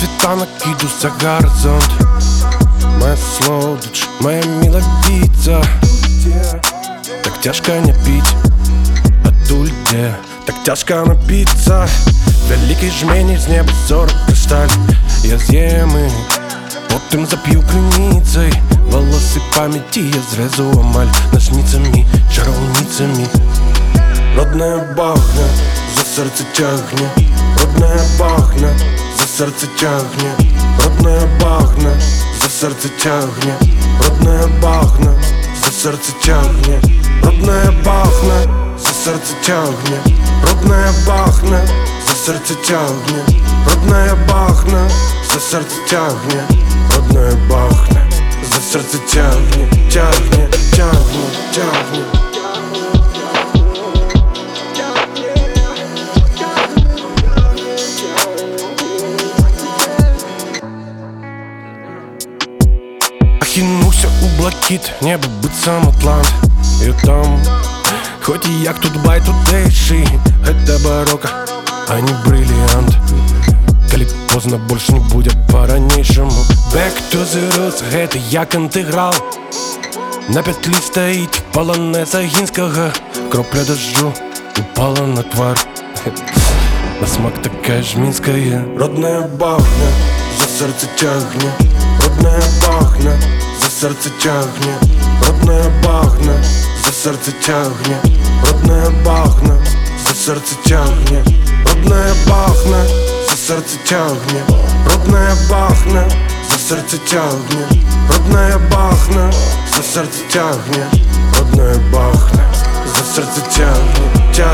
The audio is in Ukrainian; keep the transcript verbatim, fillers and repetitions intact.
світанок іду за горизонт. Моя солодыч, моя миловица. Так тяжко не пить от ульде, так тяжко напиться. Великий жмень з неба сорок кришталь. Я з'їм і потім зап'ю криницей. Волоси пам'яті я зрезу амаль ножницями, чаровницями. Родная бахне, за серце тягне. Родная бахне, за серце тягне. Родная бахне, за серце тягне. Родная бахне, за серце тягне. Родная бахне, за серце тягне. Родная бахне, за серце тягне. Родная бахне, за серце тягне. Родная бахне, за серце тягне. Тягне, тягне, тягне. Ахинуся у блакит, небо быть сам Атлант. И там, хоть и як тут бай тутейший, это барокко, а не бриллиант. Коли поздно больше не будет по-ранейшему. Back to the roots, это як інтеграл. На петлі стоїть полонеза гінського. Кропля дождю упала на твар. На смак такая ж мінськая. Родная бахне, за серце тягне. Родная бахне, за серце тягне. Родная бахне, за серце тягне. Родная бахне, за серце тягне. Родная бахне, за серце тягне. Родная бахне, за серце тягне. Родная бахне, за серце тягне. Родная бахне, за серце тягне.